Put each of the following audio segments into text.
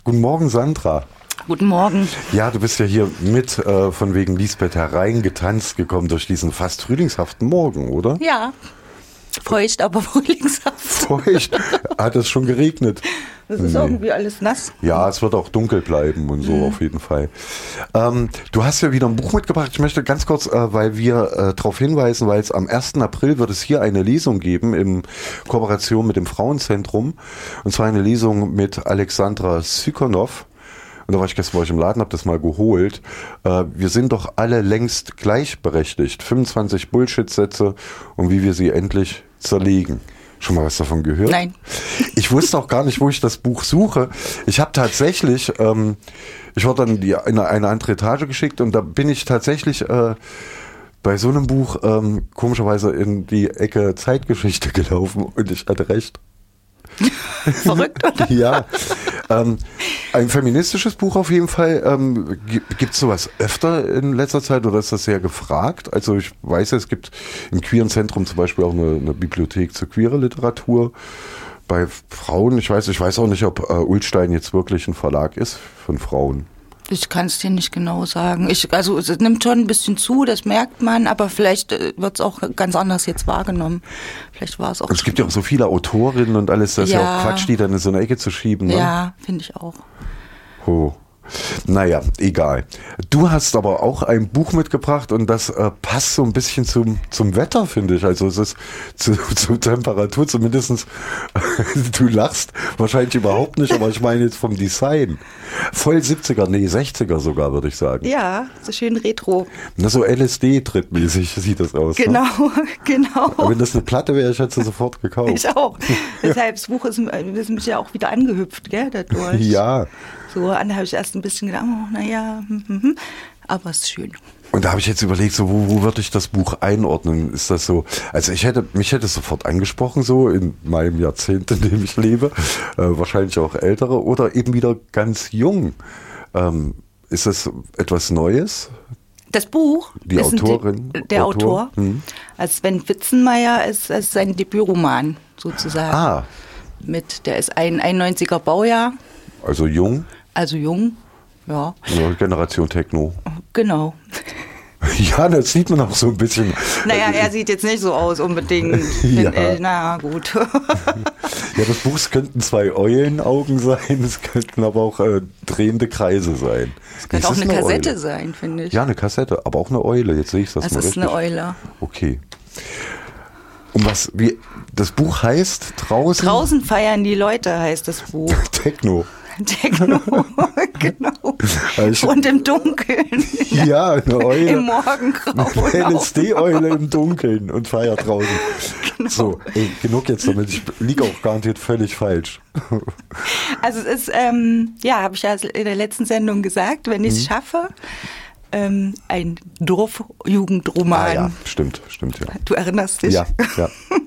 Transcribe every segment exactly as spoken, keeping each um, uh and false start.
Guten Morgen, Sandra. Guten Morgen. Ja, du bist ja hier mit äh, von wegen Lisbeth hereingetanzt gekommen durch diesen fast frühlingshaften Morgen, oder? Ja, feucht, aber frühlingshaft. Feucht? Hat es schon geregnet? Das ist Nee. irgendwie alles nass. Ja, es wird auch dunkel bleiben und so, mhm. auf jeden Fall. Ähm, du hast ja wieder ein Buch mitgebracht. Ich möchte ganz kurz, äh, weil wir äh, darauf hinweisen, weil es am ersten April wird es hier eine Lesung geben in Kooperation mit dem Frauenzentrum. Und zwar eine Lesung mit Alexandra Sykonow. Und da war ich gestern bei euch im Laden, habe das mal geholt. Äh, wir sind doch alle längst gleichberechtigt. fünfundzwanzig Bullshit-Sätze und wie wir sie endlich zerlegen. Schon mal was davon gehört? Nein. Ich wusste auch gar nicht, wo ich das Buch suche. Ich habe tatsächlich, ähm, ich wurde dann die, in eine andere Etage geschickt und da bin ich tatsächlich äh, bei so einem Buch ähm, komischerweise in die Ecke Zeitgeschichte gelaufen und ich hatte recht. Verrückt, oder? Ja. Ähm, ein feministisches Buch auf jeden Fall. Ähm, gibt es sowas öfter in letzter Zeit oder ist das sehr gefragt? Also ich weiß, es gibt im Queeren Zentrum zum Beispiel auch eine, eine Bibliothek zur queere Literatur. Bei Frauen, ich weiß, ich weiß auch nicht, ob äh, Ullstein jetzt wirklich ein Verlag ist von Frauen. Ich kann es dir nicht genau sagen. Ich, also es nimmt schon ein bisschen zu, das merkt man, aber vielleicht wird es auch ganz anders jetzt wahrgenommen. Vielleicht war es auch. Und es gibt ja auch so viele Autorinnen und alles, das ist ja, ja auch Quatsch, die dann in so eine Ecke zu schieben. Ne? Ja, finde ich auch. Oh. Naja, egal. Du hast aber auch ein Buch mitgebracht und das äh, passt so ein bisschen zum, zum Wetter, finde ich. Also es ist zu, zur Temperatur zumindest, du lachst wahrscheinlich überhaupt nicht, aber ich meine jetzt vom Design. Voll siebziger, nee, sechziger sogar, würde ich sagen. Ja, so schön retro. Na, so L S D-Trittmäßig sieht das aus. Genau, ne? genau. Aber wenn das eine Platte wäre, ich hätte sie sofort gekauft. Ich auch. Deshalb, das Buch ist, ist mich ja auch wieder angehüpft, gell, dadurch. Ja. So, an habe ich erst ein bisschen gedacht, oh, naja, hm, hm, hm. Aber es ist schön. Und da habe ich jetzt überlegt, so wo, wo würde ich das Buch einordnen? Ist das so? Also ich hätte mich hätte es sofort angesprochen, so in meinem Jahrzehnt, in dem ich lebe, äh, wahrscheinlich auch ältere oder eben wieder ganz jung. Ähm, ist das etwas Neues? Das Buch? Die ist Autorin? Ein, der Autor? Autor. Hm. Also Sven Witzenmeier ist, ist sein Debütroman sozusagen. Ah. Mit, der ist ein einundneunziger Baujahr. Also jung? Also jung, ja. Ja, Generation Techno. Genau. Ja, das sieht man auch so ein bisschen. Naja, er sieht jetzt nicht so aus unbedingt. Ja. Ich, na gut. Ja, das Buch, es könnten zwei Eulenaugen sein, es könnten aber auch äh, drehende Kreise sein. Es könnte auch eine, eine Kassette Eule sein, finde ich. Ja, eine Kassette, aber auch eine Eule, jetzt sehe ich das, das mal richtig. Das ist eine Eule. Okay. Um was, wie, das Buch heißt Draußen? Draußen feiern die Leute heißt das Buch. Techno. Techno, genau. Also und im Dunkeln. Ja, ja, eine Eule. Im Morgengrau. Eine L S D-Eule im Dunkeln und feiert draußen. Genau. So, ey, genug jetzt damit. Ich liege auch garantiert völlig falsch. Also es ist, ähm, ja, habe ich ja in der letzten Sendung gesagt, wenn ich es hm. schaffe, ähm, ein Dorfjugendroman. Ah ja, stimmt, stimmt, ja. Du erinnerst dich? Ja, ja.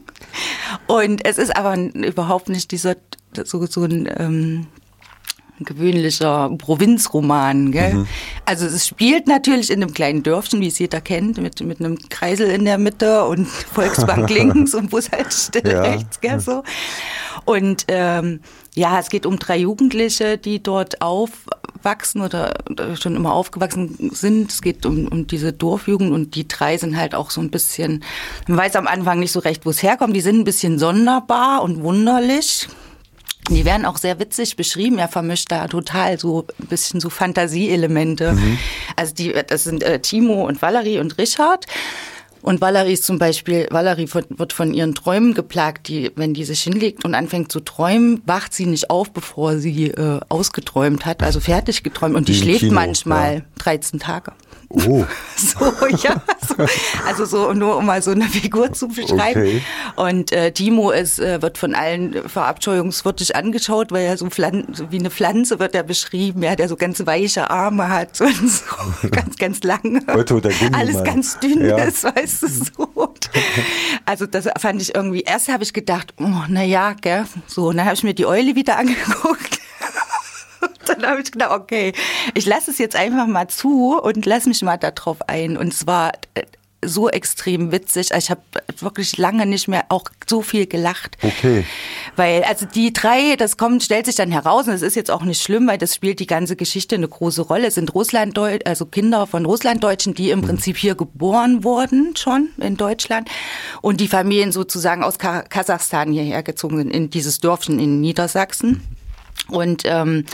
Und es ist aber überhaupt nicht dieser, so, so ein, ähm, ein gewöhnlicher Provinzroman, gell? Mhm. Also es spielt natürlich in einem kleinen Dörfchen, wie es jeder kennt, mit, mit einem Kreisel in der Mitte und Volksbank links und Bushaltestelle ja. rechts, gell, so. Und ähm, ja, es geht um drei Jugendliche, die dort aufwachsen oder schon immer aufgewachsen sind. Es geht um, um diese Dorfjugend und die drei sind halt auch so ein bisschen, man weiß am Anfang nicht so recht, wo es herkommt. Die sind ein bisschen sonderbar und wunderlich. Die werden auch sehr witzig beschrieben. Er vermischt da total so ein bisschen so Fantasieelemente. Mhm. Also die, das sind äh, Timo und Valerie und Richard. Und Valerie ist zum Beispiel, Valerie wird von ihren Träumen geplagt. Die, wenn die sich hinlegt und anfängt zu träumen, wacht sie nicht auf, bevor sie äh, ausgeträumt hat, also fertig geträumt. Und die, die schläft Kino, manchmal ja. dreizehn Tage. Oh. So, ja. So. Also so, nur um mal so eine Figur zu beschreiben. Okay. Und äh, Timo ist, äh, wird von allen verabscheuungswürdig angeschaut, weil er so, Pflan- so wie eine Pflanze wird er beschrieben, ja, der so ganz weiche Arme hat und so ganz, ganz lange. Otto, der alles Mann. ganz dünn ja. ist, weißt du, so. Also das fand ich irgendwie, erst habe ich gedacht, oh, na ja, gell, so, und dann habe ich mir die Eule wieder angeguckt. Dann habe ich gedacht, okay, ich lasse es jetzt einfach mal zu und lasse mich mal darauf ein. Und zwar, so extrem witzig. Ich habe wirklich lange nicht mehr auch so viel gelacht. Okay. Weil, also die drei, das kommt, stellt sich dann heraus, und das ist jetzt auch nicht schlimm, weil das spielt die ganze Geschichte eine große Rolle, es sind Russlanddeu- also Kinder von Russlanddeutschen, die im mhm. Prinzip hier geboren wurden, schon in Deutschland, und die Familien sozusagen aus Ka- Kasachstan hierher gezogen sind, in dieses Dörfchen in Niedersachsen. Und ähm,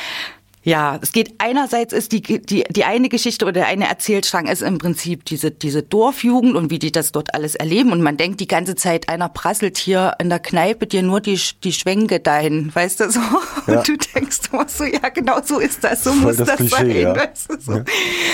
ja, es geht einerseits ist die, die, die eine Geschichte oder der eine Erzählstrang ist im Prinzip diese, diese Dorfjugend und wie die das dort alles erleben. Und man denkt die ganze Zeit, einer prasselt hier in der Kneipe dir nur die, die Schwänke dahin, weißt du so? Ja. Und du denkst immer so, ja genau so ist das, so Voll muss das, das Klischee, sein, ja. weißt du so. Ja.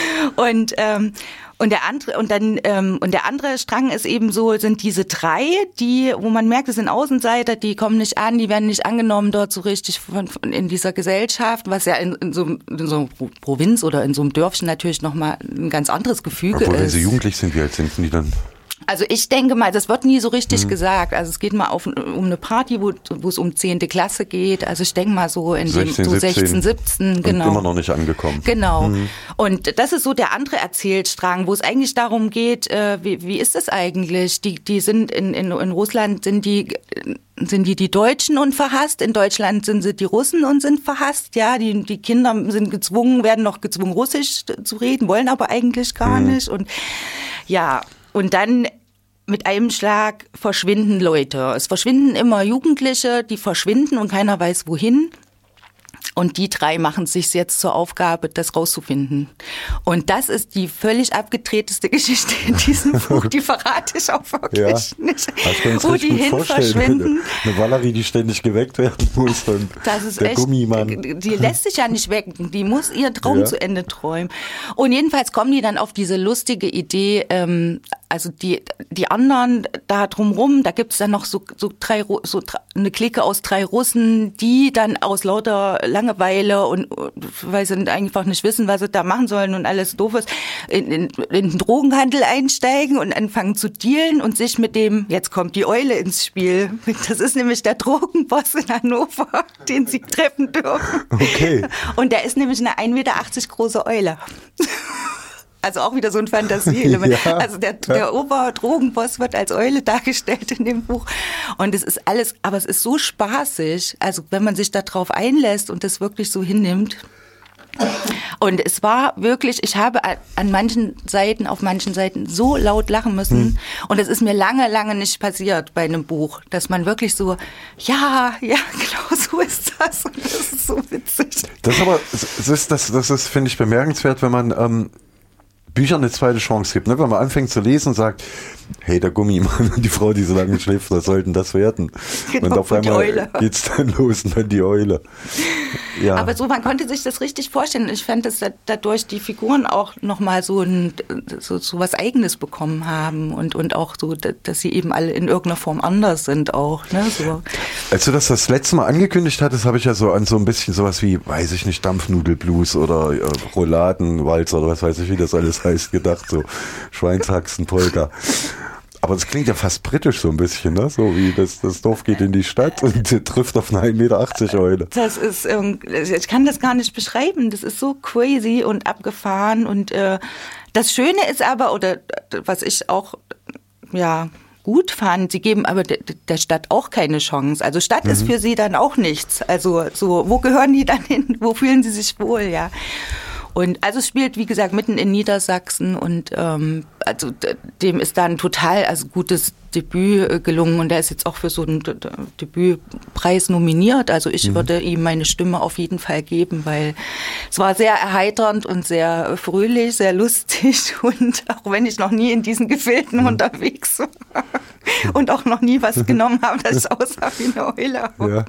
Und, ähm, Und der andere und dann ähm, und der andere Strang ist eben so, sind diese drei, die, wo man merkt, es sind Außenseiter, die kommen nicht an, die werden nicht angenommen dort so richtig von, von in dieser Gesellschaft, was ja in, in so in so einer Provinz oder in so einem Dörfchen natürlich nochmal ein ganz anderes Gefüge Obwohl, ist. Wenn sie jugendlich sind, wie alt sind die dann? Also ich denke mal, das wird nie so richtig mhm. gesagt. Also es geht mal auf, um eine Party, wo, wo es um zehnte Klasse geht. Also ich denke mal so in sechzehn, dem so sechzehn, siebzehn, genau. Und immer noch nicht angekommen. Genau. Mhm. Und das ist so der andere Erzählstrang, wo es eigentlich darum geht, äh, wie, wie ist es eigentlich? Die, die sind in, in, in Russland sind die sind die die Deutschen und verhasst. In Deutschland sind sie die Russen und sind verhasst. Ja, die, die Kinder sind gezwungen, werden noch gezwungen, Russisch zu reden, wollen aber eigentlich gar mhm. nicht. Und ja, und dann mit einem Schlag verschwinden Leute. Es verschwinden immer Jugendliche, die verschwinden und keiner weiß wohin. Und die drei machen es sich jetzt zur Aufgabe, das rauszufinden. Und das ist die völlig abgedrehteste Geschichte in diesem Buch. Die verrate ich auch wirklich ja. nicht. Wo die hin verschwinden. Eine Valerie, die ständig geweckt werden muss. Und das ist der echt, Gummimann. Die lässt sich ja nicht wecken. Die muss ihren Traum ja. zu Ende träumen. Und jedenfalls kommen die dann auf diese lustige Idee, ähm, also die die anderen da drumrum, da gibt's dann noch so so drei so eine Clique aus drei Russen, die dann aus lauter Langeweile und weil sie einfach nicht wissen, was sie da machen sollen und alles doof ist, in, in, in den Drogenhandel einsteigen und anfangen zu dealen und sich mit dem, jetzt kommt die Eule ins Spiel. Das ist nämlich der Drogenboss in Hannover, den sie treffen dürfen. Okay. Und der ist nämlich eine ein Meter achtzig große Eule. Also auch wieder so ein Fantasieelement. Ja, also der, der ja. Oberdrogenboss wird als Eule dargestellt in dem Buch. Und es ist alles, aber es ist so spaßig. Also wenn man sich da drauf einlässt und das wirklich so hinnimmt. Und es war wirklich, ich habe an manchen Seiten, auf manchen Seiten so laut lachen müssen. Hm. Und es ist mir lange, lange nicht passiert bei einem Buch, dass man wirklich so, ja, ja, genau so ist das. Und das ist so witzig. Das ist aber, das ist, das, das ist, finde ich, bemerkenswert, wenn man ähm, Büchern eine zweite Chance gibt. Ne? Wenn man anfängt zu lesen und sagt, hey, der Gummimann und die Frau, die so lange schläft, was sollten das werden? Genau, und auf einmal geht's dann los und dann die Eule. Ja. Aber so, man konnte sich das richtig vorstellen. Ich fand, dass dadurch die Figuren auch nochmal so, ein, so, so was Eigenes bekommen haben und, und auch so, dass sie eben alle in irgendeiner Form anders sind auch. Ne? So. Als du das das letzte Mal angekündigt hattest, habe ich ja so an so ein bisschen sowas wie, weiß ich nicht, Dampfnudelblues oder äh, Rouladenwalzer oder was weiß ich, wie das alles heißt, gedacht, so Schweinshaxen, Polka. Aber das klingt ja fast britisch so ein bisschen, ne? So wie das, das Dorf geht in die Stadt und trifft auf eine ein Meter achtzig Eule. Das ist, ich kann das gar nicht beschreiben. Das ist so crazy und abgefahren. Und äh, das Schöne ist aber, oder was ich auch, ja, gut fand, sie geben aber de, der Stadt auch keine Chance. Also Stadt mhm. ist für sie dann auch nichts. Also so, wo gehören die dann hin? Wo fühlen sie sich wohl, ja? Und also es spielt, wie gesagt, mitten in Niedersachsen und ähm, also dem ist da ein total also gutes Debüt gelungen und er ist jetzt auch für so einen Debütpreis nominiert. Also ich mhm. würde ihm meine Stimme auf jeden Fall geben, weil es war sehr erheiternd und sehr fröhlich, sehr lustig und auch wenn ich noch nie in diesen Gefilden mhm. unterwegs war und auch noch nie was genommen habe, das aussah wie eine Eule. Ja.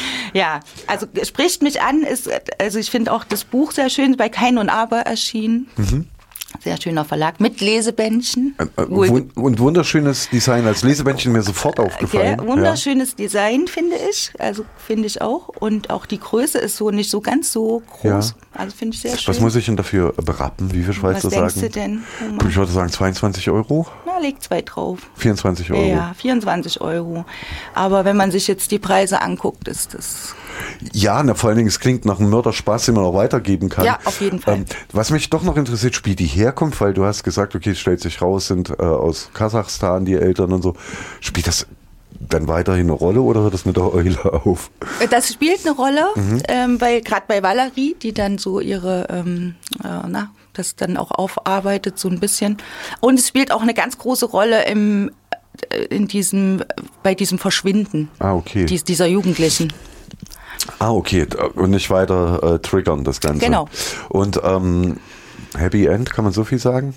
ja, also spricht mich an, ist, also ich finde auch das Buch sehr schön, bei Kein und Aber erschienen. Mhm. Sehr schöner Verlag mit Lesebändchen. Äh, und wunderschönes Design. Als Lesebändchen mir sofort aufgefallen. Okay, wunderschönes ja. Design, finde ich. Also finde ich auch. Und auch die Größe ist so nicht so ganz so groß. Ja. Also finde ich sehr schön. Was muss ich denn dafür berappen? Wie viel Schweizer sagen? Was denkst du denn? Ich würde sagen zweiundzwanzig Euro. Na, leg zwei drauf. vierundzwanzig Euro. Ja, vierundzwanzig Euro. Aber wenn man sich jetzt die Preise anguckt, ist das Ja, na, vor allen Dingen, es klingt nach einem Mörderspaß, den man auch weitergeben kann. Ja, auf jeden Fall. Ähm, was mich doch noch interessiert, spielt die Herkunft, weil du hast gesagt, okay, es stellt sich raus, sind äh, aus Kasachstan die Eltern und so. Spielt das dann weiterhin eine Rolle oder hört das mit der Eule auf? Das spielt eine Rolle, mhm. ähm, weil gerade bei Valerie, die dann so ihre, ähm, äh, na, das dann auch aufarbeitet so ein bisschen. Und es spielt auch eine ganz große Rolle im, in diesem, bei diesem Verschwinden ah, okay. dies, dieser Jugendlichen. Ah, okay. Und nicht weiter äh, triggern das Ganze. Genau. Und ähm, Happy End, kann man so viel sagen?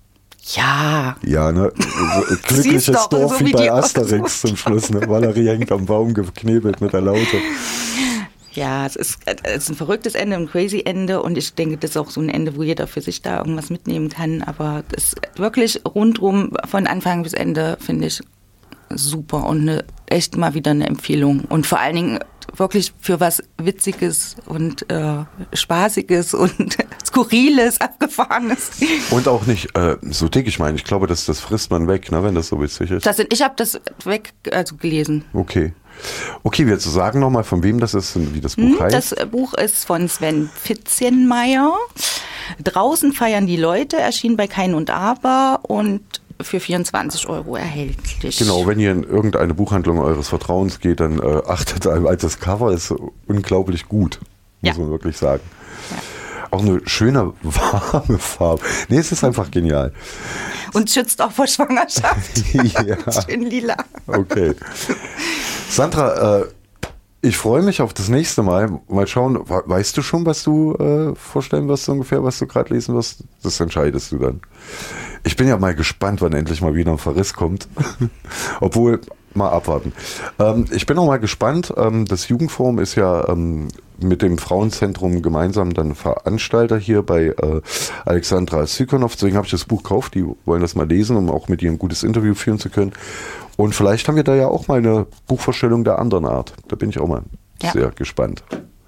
Ja. Ja, ne? So, glückliches doch, Dorf so wie wie bei die Asterix zum Schluss. Ne? Valerie hängt am Baum geknebelt mit der Laute. Ja, es ist, es ist ein verrücktes Ende, ein crazy Ende und ich denke, das ist auch so ein Ende, wo jeder für sich da irgendwas mitnehmen kann, aber das ist wirklich rundrum von Anfang bis Ende, finde ich, super und eine, echt mal wieder eine Empfehlung und vor allen Dingen wirklich für was Witziges und äh, Spaßiges und Skurriles, Abgefahrenes. Und auch nicht äh, so dick, ich meine, ich glaube, das, das frisst man weg, ne, wenn das so witzig ist. Das sind, ich habe das weg also gelesen. Okay. Okay, wir sagen nochmal, von wem das ist und wie das Buch heißt. Das Buch ist von Sven Pfitzenmeier. Draußen feiern die Leute, erschien bei Kein und Aber und für vierundzwanzig Euro erhältlich. Genau, wenn ihr in irgendeine Buchhandlung eures Vertrauens geht, dann äh, achtet einmal, das Cover ist unglaublich gut, muss ja. man wirklich sagen. Ja. Auch eine schöne, warme Farbe. Nee, es ist einfach genial. Und schützt auch vor Schwangerschaft. Ja. Schön lila. Okay. Sandra, äh, ich freue mich auf das nächste Mal. Mal schauen, weißt du schon, was du äh, vorstellen wirst ungefähr, was du gerade lesen wirst? Das entscheidest du dann. Ich bin ja mal gespannt, wann endlich mal wieder ein Verriss kommt. Obwohl, mal abwarten. Ähm, ich bin auch mal gespannt. Ähm, das Jugendforum ist ja ähm, mit dem Frauenzentrum gemeinsam dann Veranstalter hier bei äh, Alexandra Sykonov. Deswegen habe ich das Buch gekauft. Die wollen das mal lesen, um auch mit ihr ein gutes Interview führen zu können. Und vielleicht haben wir da ja auch mal eine Buchvorstellung der anderen Art. Da bin ich auch mal ja. sehr gespannt.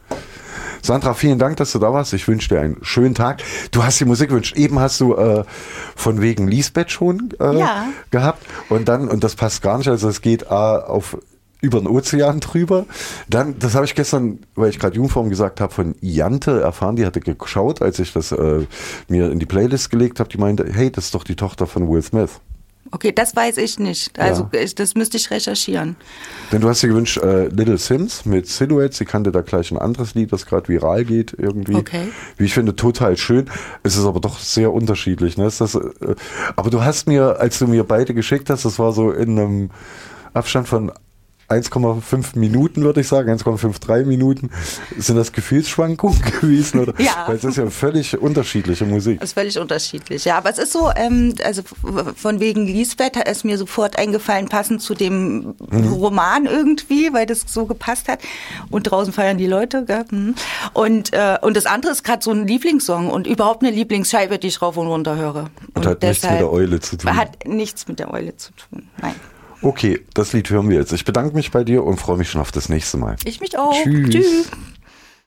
Sandra, vielen Dank, dass du da warst. Ich wünsche dir einen schönen Tag. Du hast die Musik gewünscht. Eben hast du äh, von wegen Lisbeth schon äh, ja. gehabt. Und dann, und das passt gar nicht, also es geht äh, auf über den Ozean drüber. Dann, das habe ich gestern, weil ich gerade Jugendforum gesagt habe, von Jante erfahren, die hatte geschaut, als ich das äh, mir in die Playlist gelegt habe. Die meinte, hey, das ist doch die Tochter von Will Smith. Okay, das weiß ich nicht. Also ja. ich, das müsste ich recherchieren. Denn du hast dir gewünscht, äh, Little Sims mit Silhouette. Sie kannte da gleich ein anderes Lied, das gerade viral geht irgendwie. Okay. Wie ich finde, total schön. Es ist aber doch sehr unterschiedlich. Ne? Ist das, äh, aber du hast mir, als du mir beide geschickt hast, das war so in einem Abstand von eins Komma fünf Minuten, würde ich sagen, eins Komma fünfunddreißig Minuten. Sind das Gefühlsschwankungen gewesen? Oder? Ja. Weil es ist ja völlig unterschiedliche Musik. Es ist völlig unterschiedlich, ja. Aber es ist so, ähm, also von wegen Lisbeth hat es mir sofort eingefallen, passend zu dem mhm. Roman irgendwie, weil das so gepasst hat. Und draußen feiern die Leute. Gell? Und, äh, und das andere ist gerade so ein Lieblingssong und überhaupt eine Lieblingsscheibe, die ich rauf und runter höre. Und, und hat nichts mit der Eule zu tun. Hat nichts mit der Eule zu tun, nein. Okay, das Lied hören wir jetzt. Ich bedanke mich bei dir und freue mich schon auf das nächste Mal. Ich mich auch. Tschüss. Tschüss.